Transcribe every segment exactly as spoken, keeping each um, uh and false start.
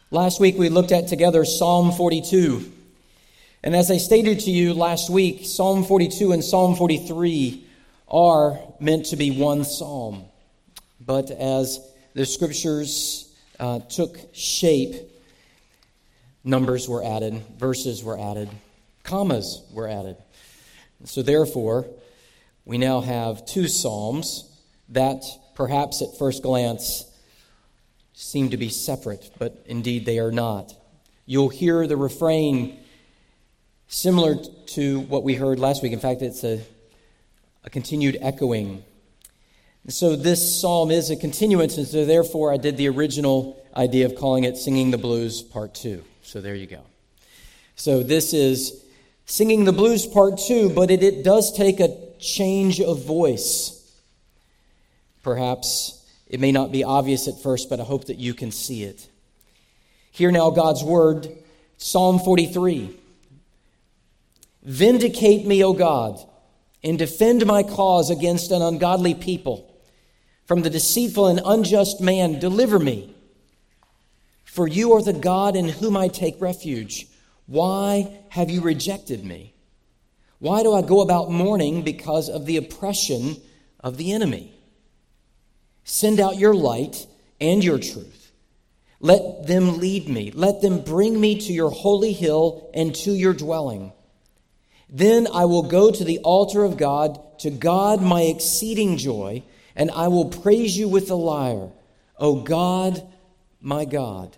Last week we looked at together Psalm forty-two. And as I stated to you last week, Psalm forty-two and Psalm forty-three are meant to be one psalm. But as the scriptures uh, took shape, numbers were added, verses were added, commas were added. So therefore, we now have two psalms that perhaps at first glance seem to be separate, but indeed they are not. You'll hear the refrain similar to what we heard last week. In fact, it's a, a continued echoing. And so this psalm is a continuance, and so therefore I did the original idea of calling it Singing the Blues Part two. So there you go. So this is Singing the Blues Part two, but it, it does take a change of voice. Perhaps it may not be obvious at first, but I hope that you can see it. Hear now God's word, Psalm forty-three. Vindicate me, O God, and defend my cause against an ungodly people. From the deceitful and unjust man, deliver me. For you are the God in whom I take refuge. Why have you rejected me? Why do I go about mourning because of the oppression of the enemy? Send out your light and your truth. Let them lead me. Let them bring me to your holy hill and to your dwelling. Then I will go to the altar of God, to God my exceeding joy, and I will praise you with the lyre, O God, my God.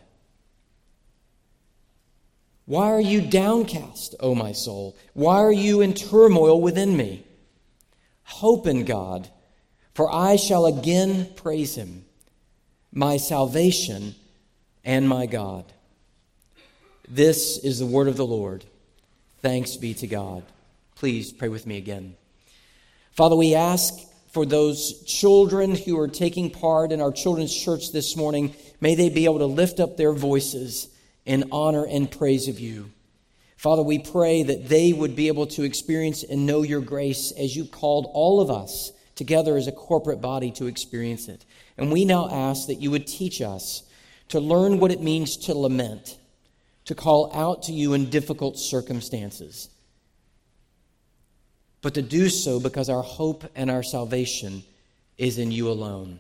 Why are you downcast, O my soul? Why are you in turmoil within me? Hope in God, for I shall again praise him, my salvation and my God. This is the word of the Lord. Thanks be to God. Please pray with me again. Father, we ask for those children who are taking part in our children's church this morning, may they be able to lift up their voices in honor and praise of you. Father, we pray that they would be able to experience and know your grace as you called all of us together as a corporate body to experience it. And we now ask that you would teach us to learn what it means to lament, to call out to you in difficult circumstances, but to do so because our hope and our salvation is in you alone.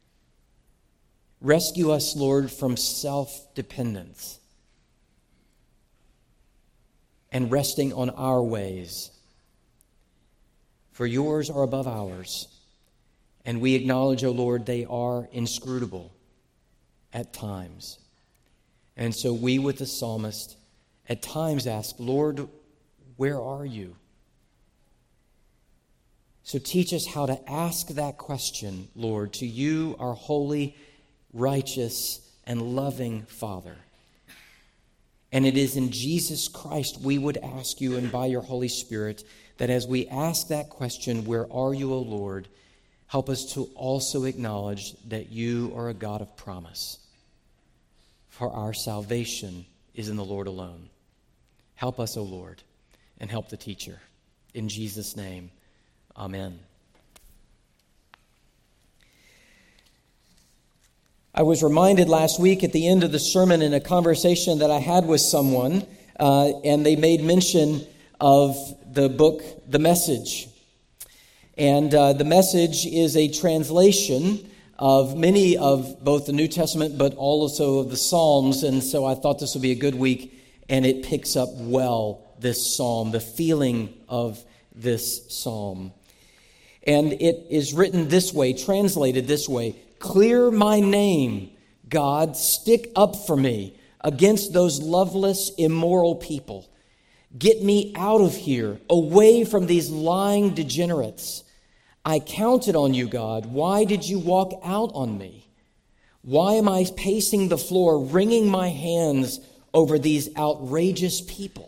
Rescue us, Lord, from self-dependence and resting on our ways. For yours are above ours, and we acknowledge, O Lord, they are inscrutable at times. And so we, with the psalmist, at times ask, Lord, where are you? So teach us how to ask that question, Lord, to you, our holy, righteous, and loving Father. And it is in Jesus Christ we would ask you, and by your Holy Spirit, that as we ask that question, where are you, O Lord, help us to also acknowledge that you are a God of promise. For our salvation is in the Lord alone. Help us, O Lord, and help the teacher. In Jesus' name, amen. I was reminded last week at the end of the sermon in a conversation that I had with someone, uh, and they made mention of the book, The Message. And uh, The Message is a translation of many of both the New Testament, but also of the Psalms. And so I thought this would be a good week, and it picks up well this psalm, the feeling of this psalm. And it is written this way, translated this way: clear my name, God, stick up for me against those loveless, immoral people. Get me out of here, away from these lying degenerates. I counted on you, God. Why did you walk out on me? Why am I pacing the floor, wringing my hands over these outrageous people?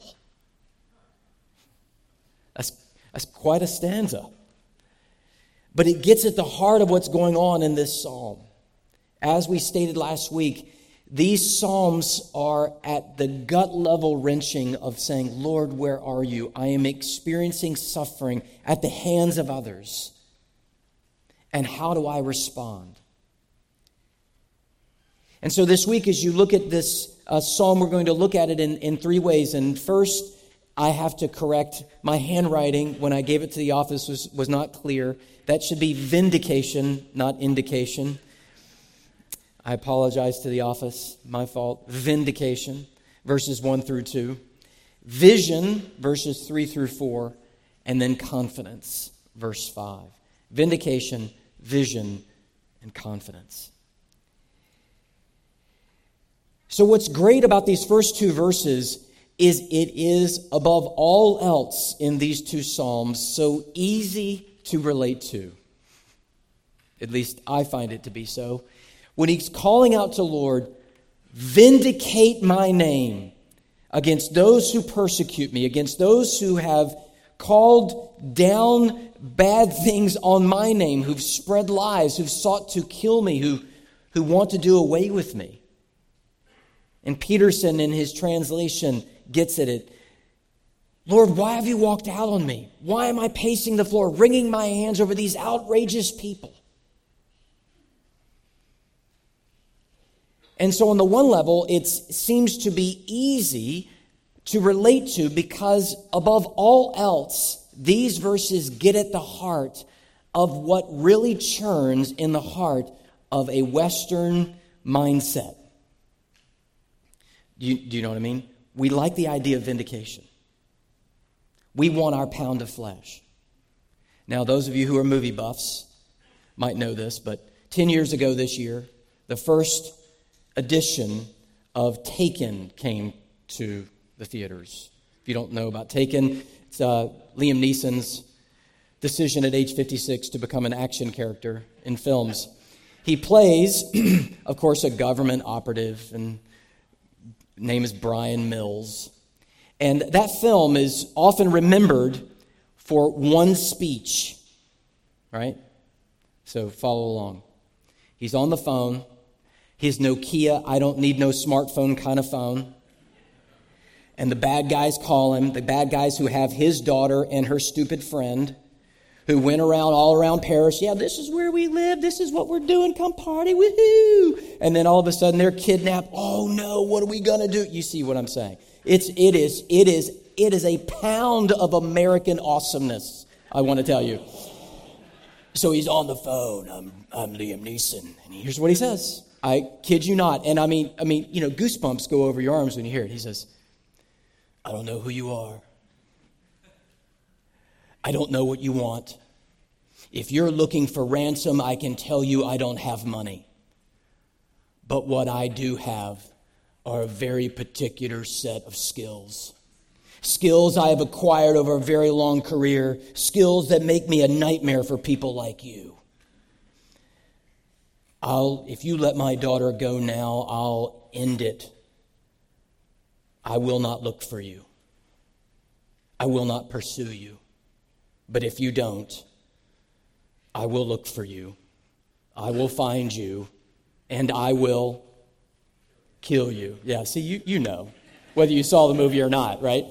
That's, that's quite a stanza. But it gets at the heart of what's going on in this psalm. As we stated last week, these psalms are at the gut level wrenching of saying, Lord, where are you? I am experiencing suffering at the hands of others. And how do I respond? And so this week, as you look at this uh, psalm, we're going to look at it in, in three ways. And first, I have to correct my handwriting when I gave it to the office was, was not clear. That should be vindication, not indication. I apologize to the office. My fault. Vindication, verses one through two. Vision, verses three through four. And then confidence, verse five. Vindication, vision, and confidence. So what's great about these first two verses is it is, above all else in these two psalms, so easy to relate to. At least I find it to be so. When he's calling out to Lord, vindicate my name against those who persecute me, against those who have called down bad things on my name, who've spread lies, who've sought to kill me, who, who want to do away with me. And Peterson, in his translation, gets at it. Lord, why have you walked out on me? Why am I pacing the floor, wringing my hands over these outrageous people? And so on the one level, it seems to be easy to relate to because above all else, these verses get at the heart of what really churns in the heart of a Western mindset. Do you, do you know what I mean? We like the idea of vindication. We want our pound of flesh. Now, those of you who are movie buffs might know this, but ten years ago this year, the first edition of Taken came to the theaters. If you don't know about Taken, it's uh, Liam Neeson's decision at age fifty-six to become an action character in films. He plays, of course, a government operative, and name is Brian Mills. And that film is often remembered for one speech, right? So follow along. He's on the phone. His Nokia, I don't need no smartphone kind of phone. And the bad guys call him, the bad guys who have his daughter and her stupid friend, who went around all around Paris. Yeah, this is where we live. This is what we're doing. Come party, woohoo! And then all of a sudden they're kidnapped. Oh no, what are we gonna do? You see what I'm saying? It's it is it is it is a pound of American awesomeness, I want to tell you. So he's on the phone. I'm I'm Liam Neeson, and here's what he says. I kid you not. And I mean I mean you know goosebumps go over your arms when you hear it. He says, "I don't know who you are. I don't know what you want. If you're looking for ransom, I can tell you I don't have money. But what I do have are a very particular set of skills. Skills I have acquired over a very long career. Skills that make me a nightmare for people like you. I'll, if you let my daughter go now, I'll end it. I will not look for you. I will not pursue you. But if you don't, I will look for you. I will find you, and I will kill you." Yeah, see, you, you know, whether you saw the movie or not, right?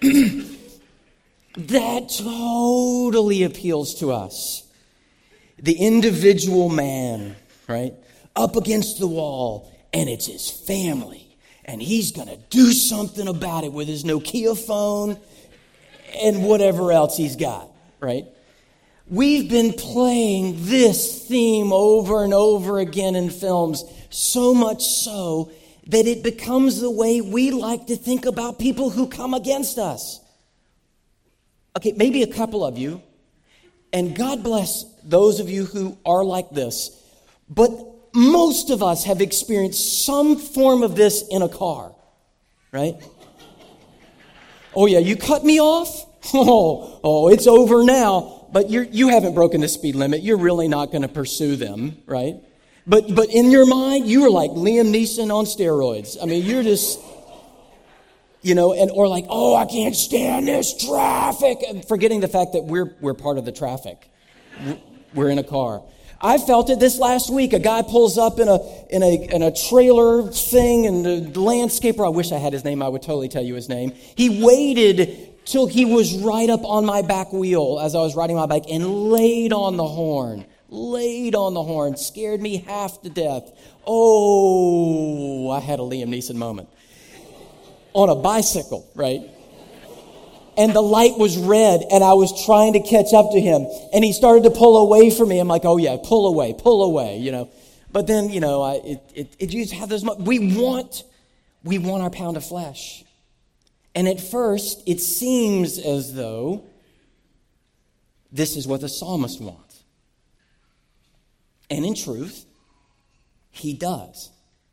That totally appeals to us. The individual man, right? Up against the wall, and it's his family. And he's going to do something about it with his Nokia phone and whatever else he's got. Right? We've been playing this theme over and over again in films, so much so that it becomes the way we like to think about people who come against us. Okay, maybe a couple of you, and God bless those of you who are like this, but most of us have experienced some form of this in a car, right? Oh yeah, you cut me off? Oh, oh, it's over now. But you you haven't broken the speed limit. You're really not going to pursue them, right? But but in your mind, you are like Liam Neeson on steroids. I mean, you're just, you know, and or like, oh, I can't stand this traffic, and forgetting the fact that we're we're part of the traffic. We're in a car. I felt it this last week. A guy pulls up in a in a in a trailer thing, and the landscaper. I wish I had his name. I would totally tell you his name. He waited till he was right up on my back wheel as I was riding my bike and laid on the horn. Laid on the horn. Scared me half to death. Oh, I had a Liam Neeson moment. On a bicycle, right? And the light was red, and I was trying to catch up to him. And he started to pull away from me. I'm like, oh yeah, pull away, pull away, you know. But then, you know, I, it, it, it used to have those moments. We want, we want our pound of flesh. And at first, it seems as though this is what the psalmist wants. And in truth, he does.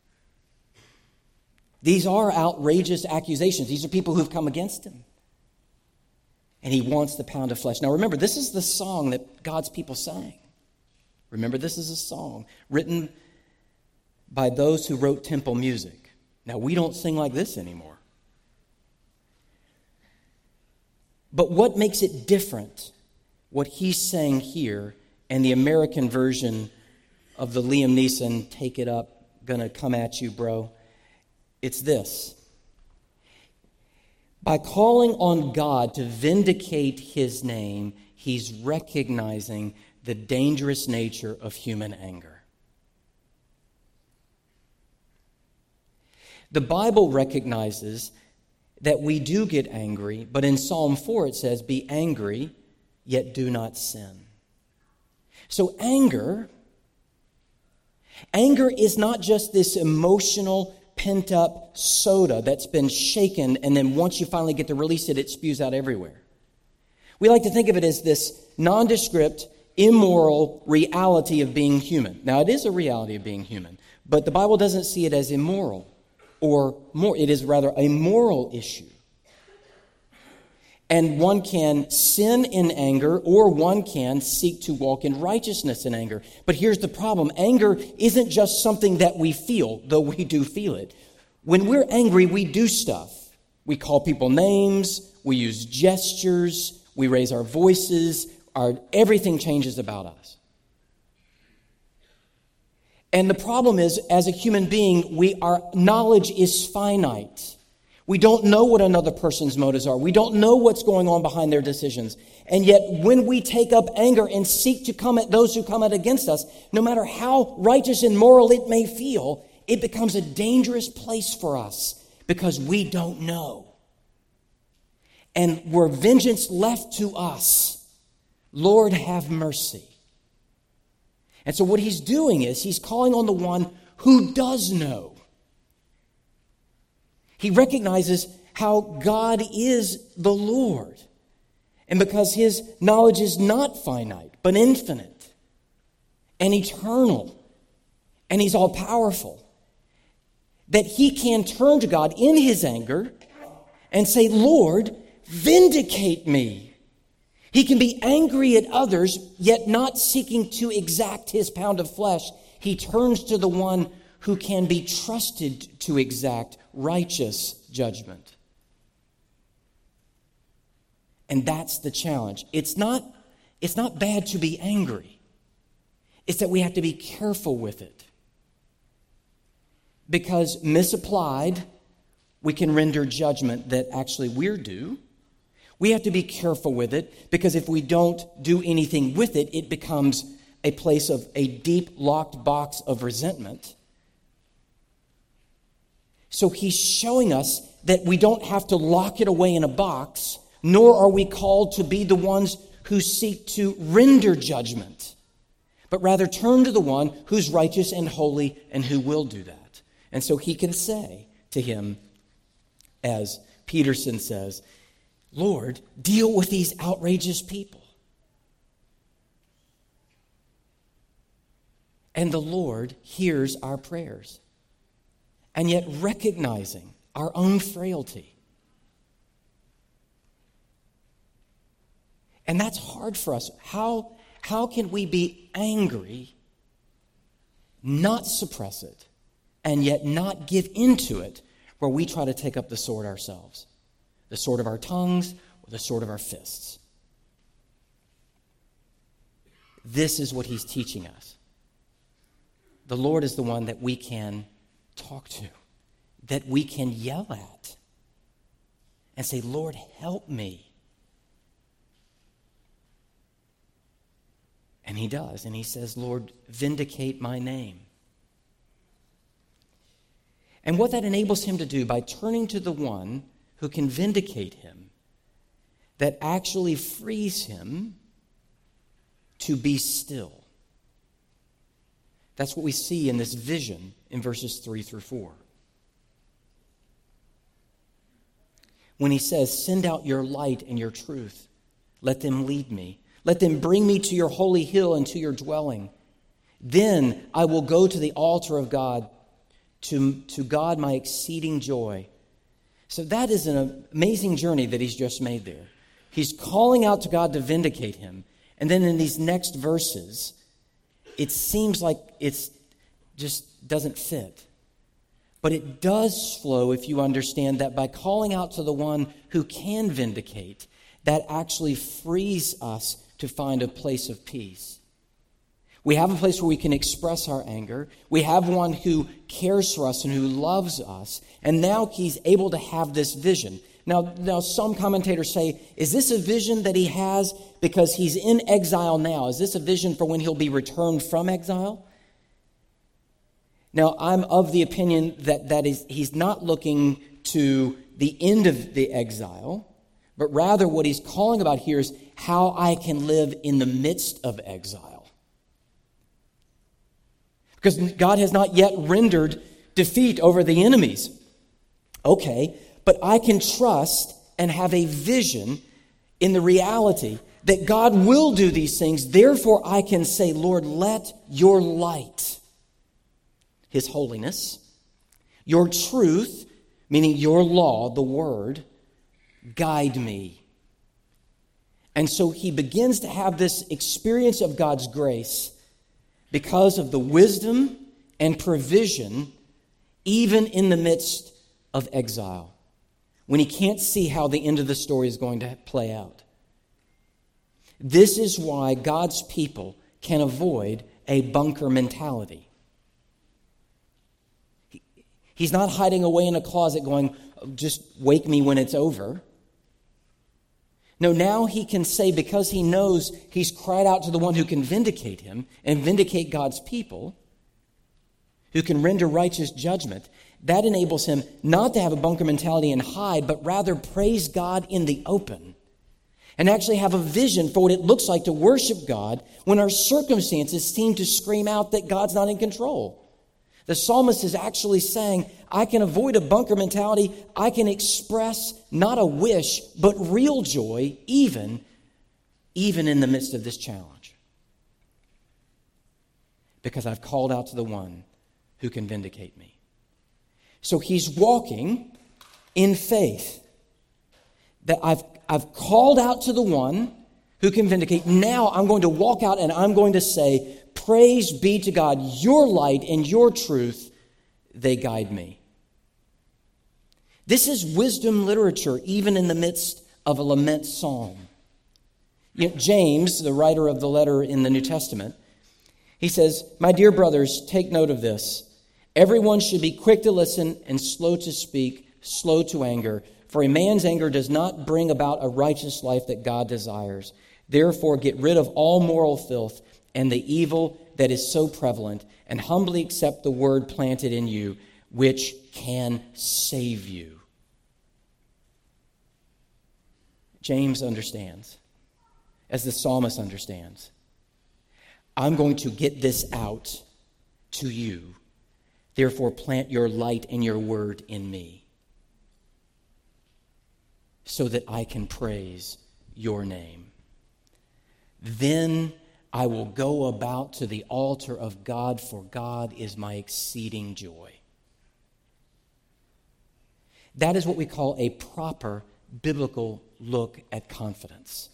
These are outrageous accusations. These are people who've come against him. And he wants the pound of flesh. Now remember, this is the song that God's people sang. Remember, this is a song written by those who wrote temple music. Now, we don't sing like this anymore. But what makes it different, what he's saying here, and the American version of the Liam Neeson, take it up, gonna come at you, bro, it's this. By calling on God to vindicate his name, he's recognizing the dangerous nature of human anger. The Bible recognizes that we do get angry, but in Psalm four it says, be angry, yet do not sin. So anger, anger is not just this emotional pent-up soda that's been shaken, and then once you finally get to release it, it spews out everywhere. We like to think of it as this nondescript, immoral reality of being human. Now, it is a reality of being human, but the Bible doesn't see it as immoral or more. It is rather a moral issue. And one can sin in anger, or one can seek to walk in righteousness in anger. But here's the problem. Anger isn't just something that we feel, though we do feel it. When we're angry, we do stuff. We call people names, we use gestures, we raise our voices, our, everything changes about us. And the problem is, as a human being, we our knowledge is finite. We don't know what another person's motives are. We don't know what's going on behind their decisions. And yet, when we take up anger and seek to come at those who come out against us, no matter how righteous and moral it may feel, it becomes a dangerous place for us because we don't know. And were vengeance left to us, Lord, have mercy. And so what he's doing is he's calling on the one who does know. He recognizes how God is the Lord. And because his knowledge is not finite, but infinite and eternal, and he's all-powerful, that he can turn to God in his anger and say, Lord, vindicate me. He can be angry at others, yet not seeking to exact his pound of flesh. He turns to the one who can be trusted to exact righteous judgment. And that's the challenge. It's not, it's not bad to be angry. It's that we have to be careful with it. Because misapplied, we can render judgment that actually we're due. We have to be careful with it, because if we don't do anything with it, it becomes a place of a deep locked box of resentment. So he's showing us that we don't have to lock it away in a box, nor are we called to be the ones who seek to render judgment, but rather turn to the one who's righteous and holy and who will do that. And so he can say to him, as Peterson says, Lord, deal with these outrageous people. And the Lord hears our prayers. And yet recognizing our own frailty. And that's hard for us. How, how can we be angry, not suppress it, and yet not give into it where we try to take up the sword ourselves? The sword of our tongues or the sword of our fists. This is what he's teaching us. The Lord is the one that we can talk to, that we can yell at and say, Lord, help me. And he does. And he says, Lord, vindicate my name. And what that enables him to do by turning to the one who can vindicate him, that actually frees him to be still. That's what we see in this vision in verses three through four. When he says, "Send out your light and your truth. Let them lead me. Let them bring me to your holy hill and to your dwelling. Then I will go to the altar of God, to, to God my exceeding joy." So that is an amazing journey that he's just made there. He's calling out to God to vindicate him. And then in these next verses, it seems like it's just doesn't fit. But it does flow if you understand that by calling out to the one who can vindicate, that actually frees us to find a place of peace. We have a place where we can express our anger. We have one who cares for us and who loves us. And now he's able to have this vision. Now, now some commentators say, is this a vision that he has because he's in exile now? Is this a vision for when he'll be returned from exile? Now, I'm of the opinion that, that is, he's not looking to the end of the exile, but rather what he's calling about here is how I can live in the midst of exile. Because God has not yet rendered defeat over the enemies. Okay, but I can trust and have a vision in the reality that God will do these things. Therefore, I can say, Lord, let your light, his holiness, your truth, meaning your law, the word, guide me. And so he begins to have this experience of God's grace because of the wisdom and provision, even in the midst of exile, when he can't see how the end of the story is going to play out. This is why God's people can avoid a bunker mentality. He's not hiding away in a closet going, just wake me when it's over. No, now he can say, because he knows he's cried out to the one who can vindicate him and vindicate God's people, who can render righteous judgment, that enables him not to have a bunker mentality and hide, but rather praise God in the open and actually have a vision for what it looks like to worship God when our circumstances seem to scream out that God's not in control. The psalmist is actually saying, I can avoid a bunker mentality. I can express not a wish, but real joy, even, even in the midst of this challenge. Because I've called out to the one who can vindicate me. So he's walking in faith. That I've, I've called out to the one who can vindicate. Now I'm going to walk out and I'm going to say, praise be to God, your light and your truth, they guide me. This is wisdom literature, even in the midst of a lament psalm. You know, James, the writer of the letter in the New Testament, he says, my dear brothers, take note of this. Everyone should be quick to listen and slow to speak, slow to anger. For a man's anger does not bring about a righteous life that God desires. Therefore, get rid of all moral filth and the evil that is so prevalent, and humbly accept the word planted in you, which can save you. James understands, as the psalmist understands, I'm going to get this out to you. Therefore, plant your light and your word in me, so that I can praise your name. Then I will go about to the altar of God, for God is my exceeding joy. That is what we call a proper biblical look at confidence.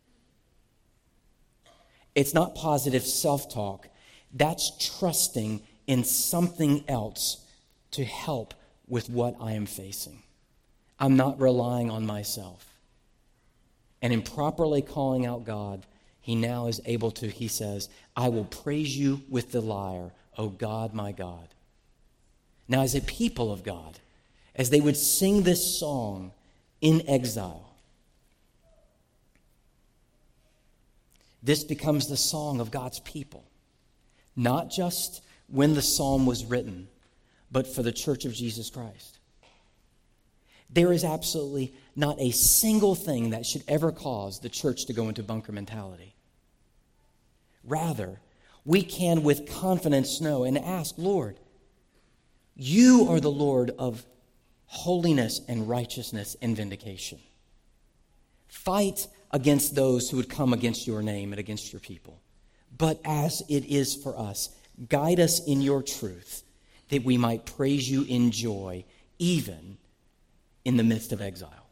It's not positive self-talk. That's trusting in something else to help with what I am facing. I'm not relying on myself. And in properly calling out God, he now is able to, he says, I will praise you with the lyre, O God, my God. Now, as a people of God, as they would sing this song in exile, this becomes the song of God's people. Not just when the psalm was written, but for the church of Jesus Christ. There is absolutely not a single thing that should ever cause the church to go into bunker mentality. Rather, we can with confidence know and ask, Lord, you are the Lord of holiness and righteousness and vindication. Fight against those who would come against your name and against your people. But as it is for us, guide us in your truth, that we might praise you in joy, even in the midst of exile.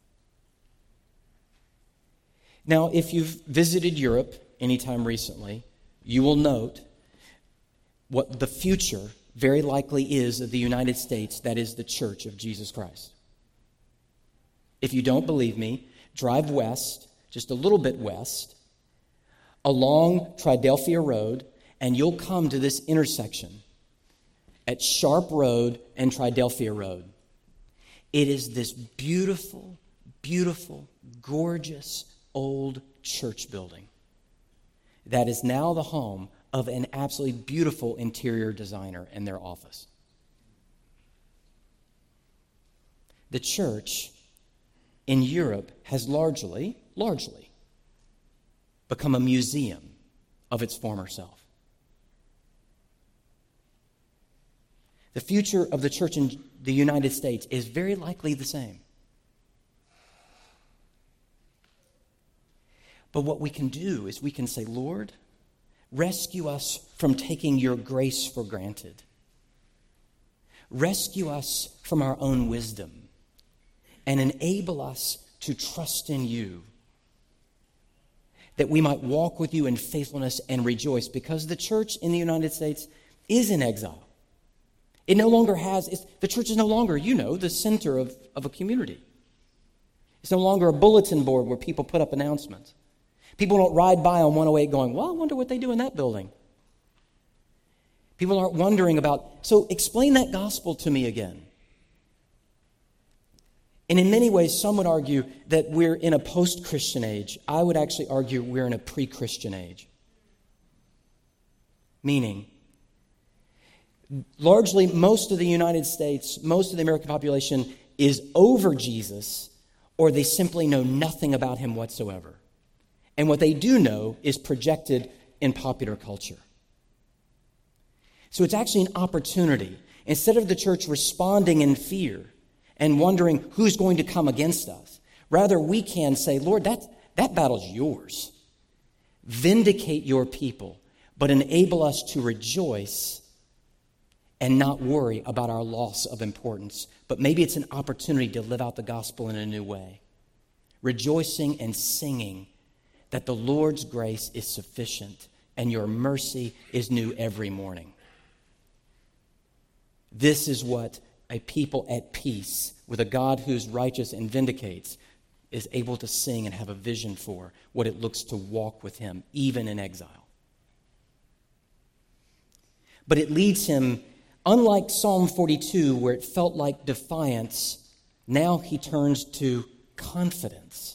Now, if you've visited Europe anytime recently, you will note what the future very likely is of the United States, that is the Church of Jesus Christ. If you don't believe me, drive west, just a little bit west, along Triadelphia Road, and you'll come to this intersection at Sharp Road and Triadelphia Road. It is this beautiful, beautiful, gorgeous old church building that is now the home of an absolutely beautiful interior designer in their office. The church in Europe has largely, largely become a museum of its former self. The future of the church in the United States is very likely the same. But what we can do is we can say, Lord, rescue us from taking your grace for granted. Rescue us from our own wisdom and enable us to trust in you, that we might walk with you in faithfulness and rejoice, because the church in the United States is in exile. It no longer has, it's, the church is no longer, you know, the center of, of a community. It's no longer a bulletin board where people put up announcements. People don't ride by on one oh eight going, well, I wonder what they do in that building. People aren't wondering about, so explain that gospel to me again. And in many ways, some would argue that we're in a post-Christian age. I would actually argue we're in a pre-Christian age. Meaning, largely most of the United States, most of the American population is over Jesus, or they simply know nothing about him whatsoever. And what they do know is projected in popular culture. So it's actually an opportunity. Instead of the church responding in fear and wondering who's going to come against us, rather we can say, Lord, that, that battle's yours. Vindicate your people, but enable us to rejoice and not worry about our loss of importance. But maybe it's an opportunity to live out the gospel in a new way. Rejoicing and singing that the Lord's grace is sufficient and your mercy is new every morning. This is what a people at peace with a God who's righteous and vindicates is able to sing and have a vision for, what it looks to walk with him, even in exile. But it leads him, unlike Psalm forty-two, where it felt like defiance, now he turns to confidence.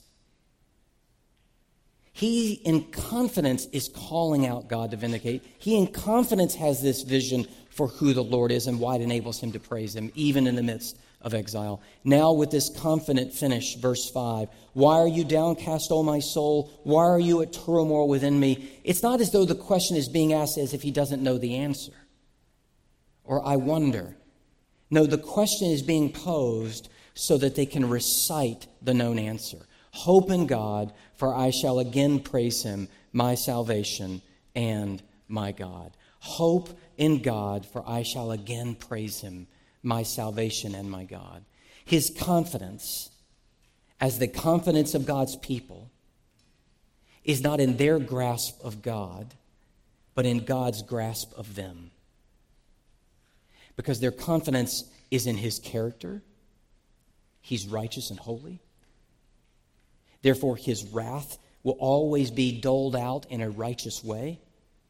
He, in confidence, is calling out God to vindicate. He, in confidence, has this vision for who the Lord is and why it enables him to praise him, even in the midst of exile. Now, with this confident finish, verse five, why are you downcast, O my soul? Why are you at turmoil within me? It's not as though the question is being asked as if he doesn't know the answer, or I wonder. No, the question is being posed so that they can recite the known answer. Hope in God, for I shall again praise him, my salvation and my God. Hope in God, for I shall again praise him, my salvation and my God. His confidence, as the confidence of God's people, is not in their grasp of God, but in God's grasp of them. Because their confidence is in his character. He's righteous and holy. Therefore, his wrath will always be doled out in a righteous way.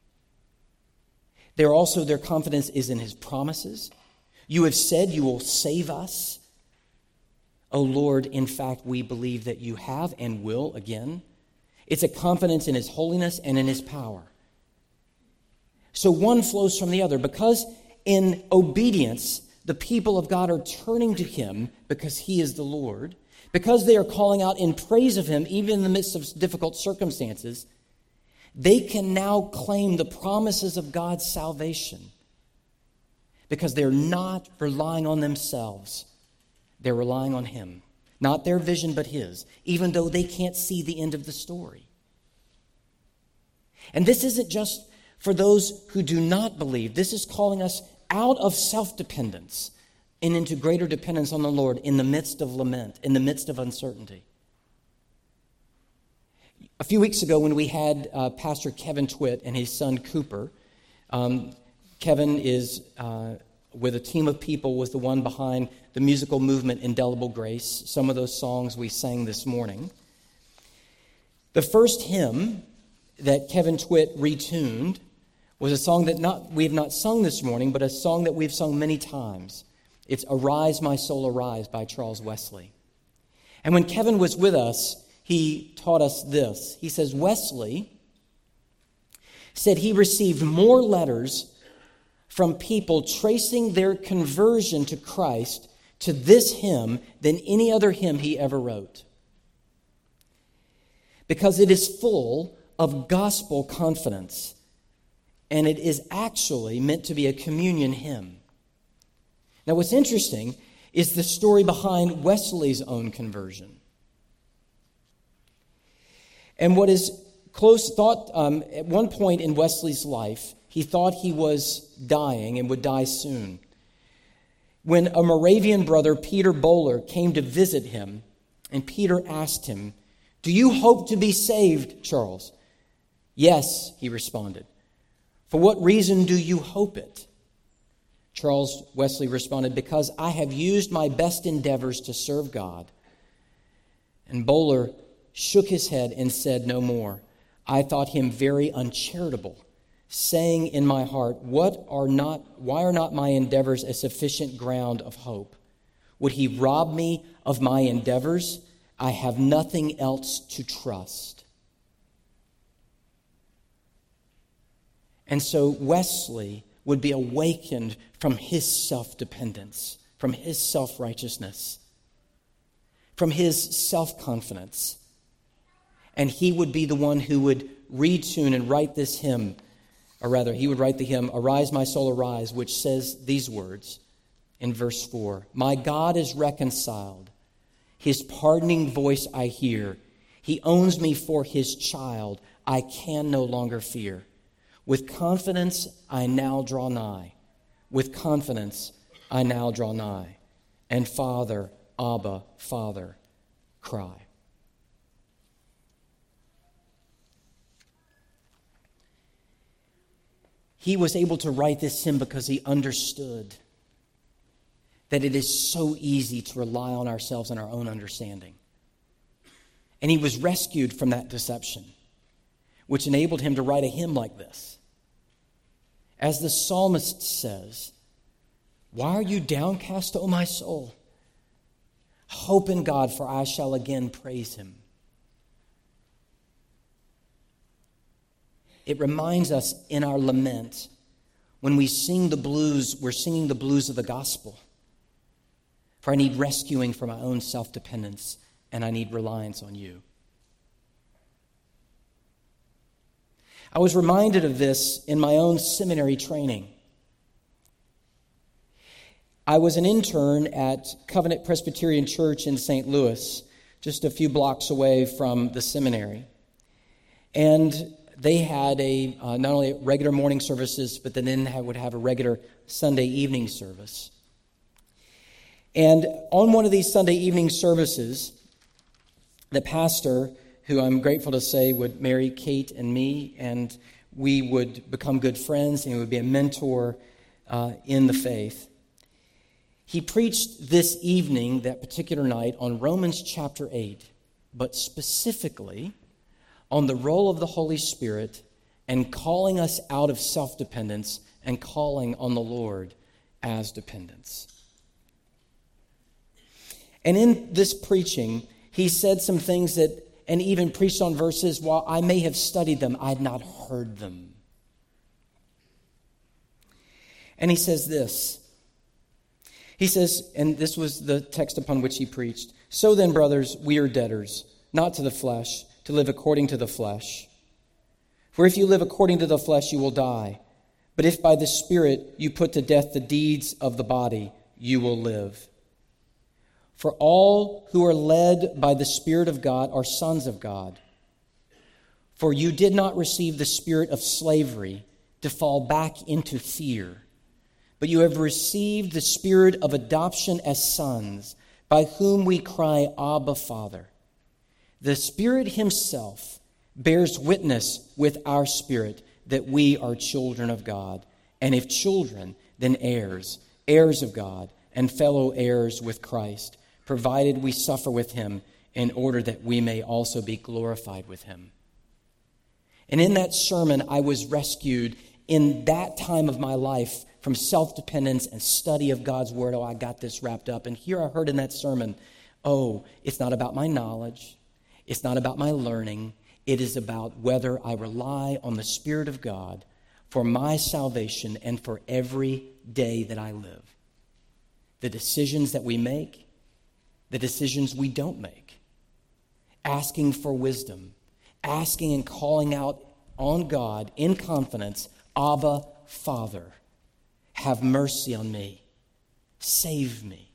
There also, their confidence is in his promises. You have said you will save us. O Lord, in fact, we believe that you have and will again. It's a confidence in his holiness and in his power. So one flows from the other. Because in obedience, the people of God are turning to him because he is the Lord, because they are calling out in praise of him, even in the midst of difficult circumstances, they can now claim the promises of God's salvation because they're not relying on themselves. They're relying on him. Not their vision, but his, even though they can't see the end of the story. And this isn't just for those who do not believe. This is calling us out of self-dependence and into greater dependence on the Lord in the midst of lament, in the midst of uncertainty. A few weeks ago when we had uh, Pastor Kevin Twitt and his son Cooper, um, Kevin is, uh, with a team of people, was the one behind the musical movement Indelible Grace, some of those songs we sang this morning. The first hymn that Kevin Twitt retuned was a song that not we have not sung this morning, but a song that we've sung many times. It's Arise, My Soul, Arise by Charles Wesley. And when Kevin was with us, he taught us this. He says, Wesley said he received more letters from people tracing their conversion to Christ to this hymn than any other hymn he ever wrote. Because it is full of gospel confidence. And it is actually meant to be a communion hymn. Now, what's interesting is the story behind Wesley's own conversion. And what is close thought, um, at one point in Wesley's life, he thought he was dying and would die soon. When a Moravian brother, Peter Böhler, came to visit him, and Peter asked him, "Do you hope to be saved, Charles?" "Yes," he responded. "For what reason do you hope it?" Charles Wesley responded, "Because I have used my best endeavors to serve God." And Böhler shook his head and said no more. "I thought him very uncharitable, saying in my heart, what are not, why are not my endeavors a sufficient ground of hope? Would he rob me of my endeavors? I have nothing else to trust." And so Wesley would be awakened from his self-dependence, from his self-righteousness, from his self-confidence. And he would be the one who would retune and write this hymn, or rather, he would write the hymn, Arise, My Soul, Arise, which says these words in verse four. My God is reconciled. His pardoning voice I hear. He owns me for his child. I can no longer fear. With confidence, I now draw nigh. With confidence, I now draw nigh. And Father, Abba, Father, cry. He was able to write this hymn because he understood that it is so easy to rely on ourselves and our own understanding. And he was rescued from that deception, which enabled him to write a hymn like this. As the psalmist says, "Why are you downcast, O my soul? Hope in God, for I shall again praise him." It reminds us in our lament, when we sing the blues, we're singing the blues of the gospel. For I need rescuing from my own self-dependence, and I need reliance on you. I was reminded of this in my own seminary training. I was an intern at Covenant Presbyterian Church in Saint Louis, just a few blocks away from the seminary. And they had a uh, not only regular morning services, but then have, would have a regular Sunday evening service. And on one of these Sunday evening services, the pastor, who I'm grateful to say would marry Kate and me, and we would become good friends, and he would be a mentor uh, in the faith. He preached this evening, that particular night, on Romans chapter eight, but specifically on the role of the Holy Spirit and calling us out of self-dependence and calling on the Lord as dependence. And in this preaching, he said some things that, and even preached on verses, while I may have studied them, I had not heard them. And he says this. He says, and this was the text upon which he preached, "So then, brothers, we are debtors, not to the flesh, to live according to the flesh. For if you live according to the flesh, you will die. But if by the Spirit you put to death the deeds of the body, you will live. For all who are led by the Spirit of God are sons of God. For you did not receive the spirit of slavery to fall back into fear, but you have received the spirit of adoption as sons, by whom we cry, Abba, Father. The Spirit himself bears witness with our spirit that we are children of God. And if children, then heirs, heirs of God, and fellow heirs with Christ, provided we suffer with him in order that we may also be glorified with him." And in that sermon, I was rescued in that time of my life from self-dependence and study of God's word. Oh, I got this wrapped up. And here I heard in that sermon, oh, it's not about my knowledge. It's not about my learning. It is about whether I rely on the Spirit of God for my salvation and for every day that I live. The decisions that we make, the decisions we don't make. Asking for wisdom. Asking and calling out on God in confidence, Abba, Father, have mercy on me. Save me.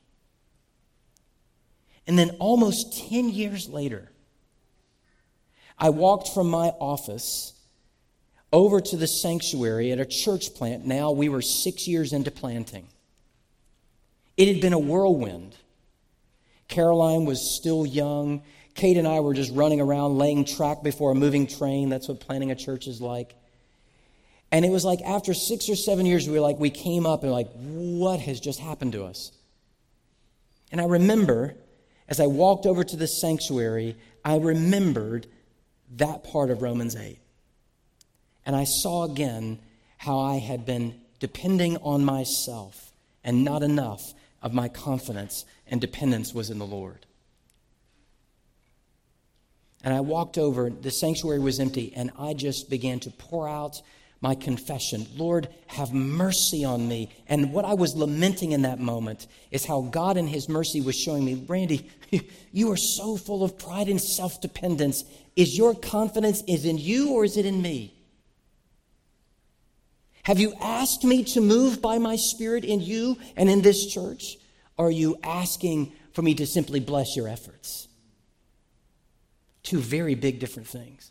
And then almost ten years later, I walked from my office over to the sanctuary at a church plant. Now we were six years into planting. It had been a whirlwind. Caroline was still young. Kate and I were just running around laying track before a moving train. That's what planting a church is like. And it was like after six or seven years, we were like, we came up and like, what has just happened to us? And I remember, as I walked over to the sanctuary, I remembered that part of Romans eight. And I saw again how I had been depending on myself, and not enough of my confidence and dependence was in the Lord. And I walked over, the sanctuary was empty, and I just began to pour out my confession. Lord, have mercy on me. And what I was lamenting in that moment is how God in his mercy was showing me, Randy, you are so full of pride and self-dependence. Is your confidence is in you or is it in me? Have you asked me to move by my Spirit in you and in this church? Or are you asking for me to simply bless your efforts? Two very big different things.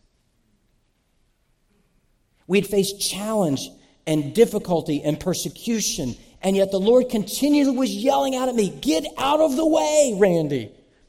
We had faced challenge and difficulty and persecution, and yet the Lord continually was yelling out at me, get out of the way, Randy.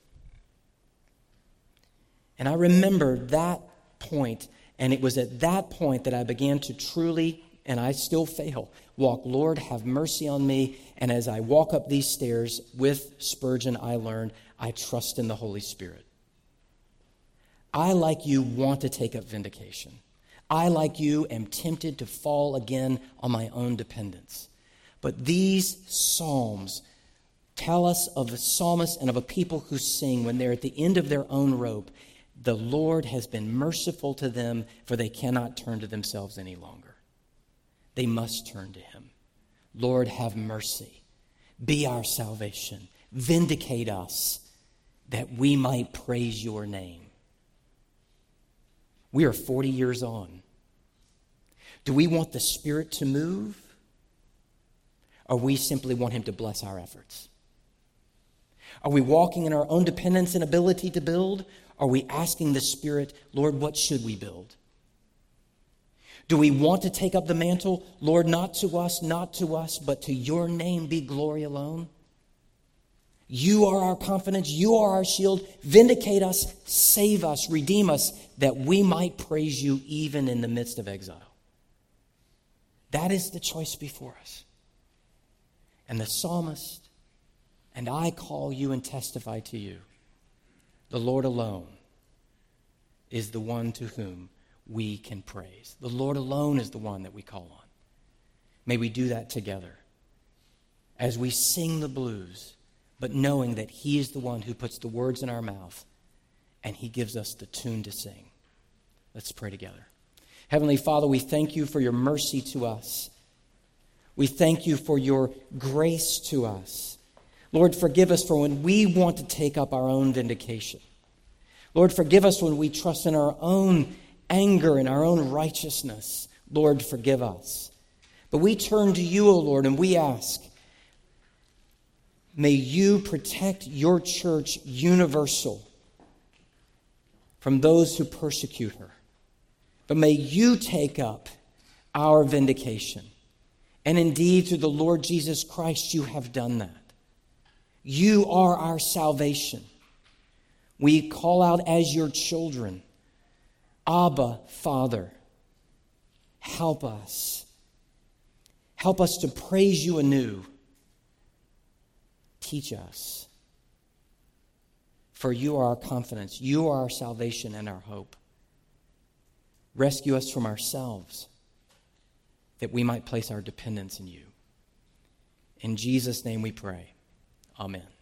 And I remember that point, and it was at that point that I began to truly, and I still fail, walk, Lord, have mercy on me. And as I walk up these stairs with Spurgeon, I learned, I trust in the Holy Spirit. I, like you, want to take up vindication. I, like you, am tempted to fall again on my own dependence. But these psalms tell us of a psalmist and of a people who sing when they're at the end of their own rope, the Lord has been merciful to them, for they cannot turn to themselves any longer. They must turn to him. Lord, have mercy. Be our salvation. Vindicate us that we might praise your name. We are forty years on. Do we want the Spirit to move? Or we simply want him to bless our efforts? Are we walking in our own dependence and ability to build? Are we asking the Spirit, Lord, what should we build? Do we want to take up the mantle? Lord, not to us, not to us, but to your name be glory alone. You are our confidence. You are our shield. Vindicate us, save us, redeem us, that we might praise you even in the midst of exile. That is the choice before us. And the psalmist, and I call you and testify to you, the Lord alone is the one to whom we can praise. The Lord alone is the one that we call on. May we do that together as we sing the blues, but knowing that he is the one who puts the words in our mouth and he gives us the tune to sing. Let's pray together. Heavenly Father, we thank you for your mercy to us. We thank you for your grace to us. Lord, forgive us for when we want to take up our own vindication. Lord, forgive us when we trust in our own anger and our own righteousness. Lord, forgive us. But we turn to you, O Lord, and we ask, may you protect your church universal from those who persecute her. But may you take up our vindication. And indeed, through the Lord Jesus Christ, you have done that. You are our salvation. We call out as your children, Abba, Father, help us. Help us to praise you anew. Teach us. For you are our confidence. You are our salvation and our hope. Rescue us from ourselves, that we might place our dependence in you. In Jesus' name we pray. Amen.